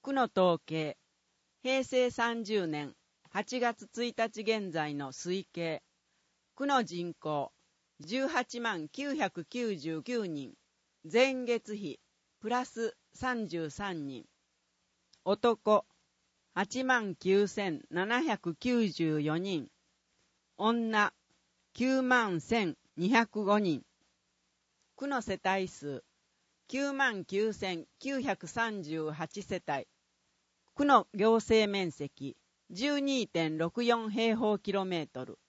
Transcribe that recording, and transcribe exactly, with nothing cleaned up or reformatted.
区の統計、平成さんじゅうねんはちがつついたち現在の推計、区の人口じゅうはちまんきゅうひゃくきゅうじゅうきゅうにん、前月比プラスさんじゅうさんにん、男はちまんきゅうせんななひゃくきゅうじゅうよにん、女きゅうまんせんにひゃくごにん、区の世帯数きゅうまんきゅうせんきゅうひゃくさんじゅうはち世帯、区の行政面積 じゅうにてんろくよん 平方キロメートル、